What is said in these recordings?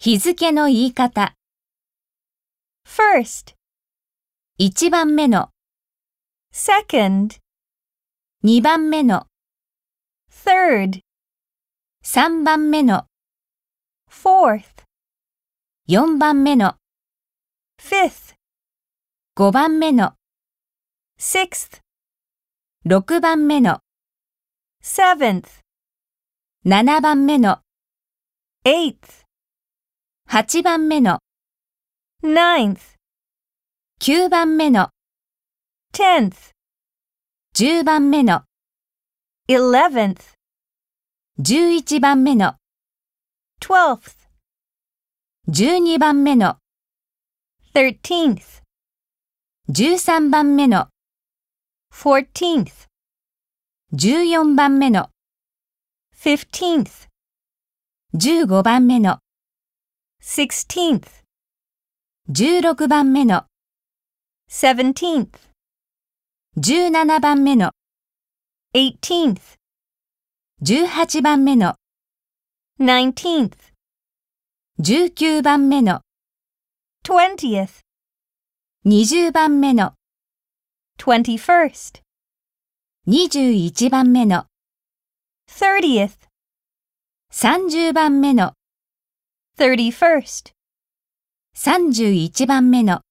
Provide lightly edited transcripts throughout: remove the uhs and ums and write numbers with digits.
日付の言い方。 first, 1番目の、 second, 2番目の、 third, 3番目の、 fourth, 4番目の、 fifth, 5番目の、 sixth, 6番目の、 seventh, 7番目の、 eighth, 8番目の、 ninth, 9番目の、 tenth, 10番目の、 eleventh, 11番目の、 twelfth, 12番目の、 13th, 13番目の、 14th, 14番目の、 15th, 15番目の、 16th, 16番目の、 17th, 17番目の、 18th, 18番目の、 19th, 19番目の、 20th, 20番目の、 21st, 21番目の、 30th, 30番目の、 31st. 31番目の。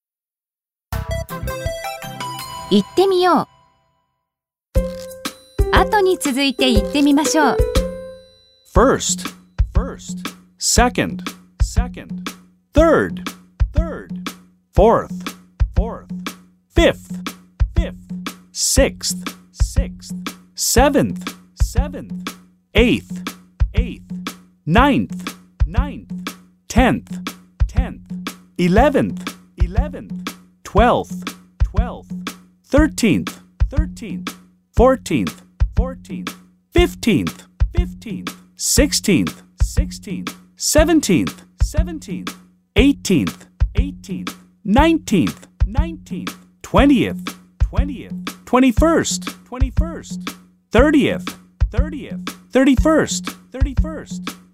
言ってみよう。後に続いて言ってみましょう。 First, second, third, fourth, fifth, sixth, seventh, eighth, ninth, 10th, 11th, 12th, 13th, 14th, 15th, 16th, 17th, 18th, 19th, 20th, 21st, 30th, 31st.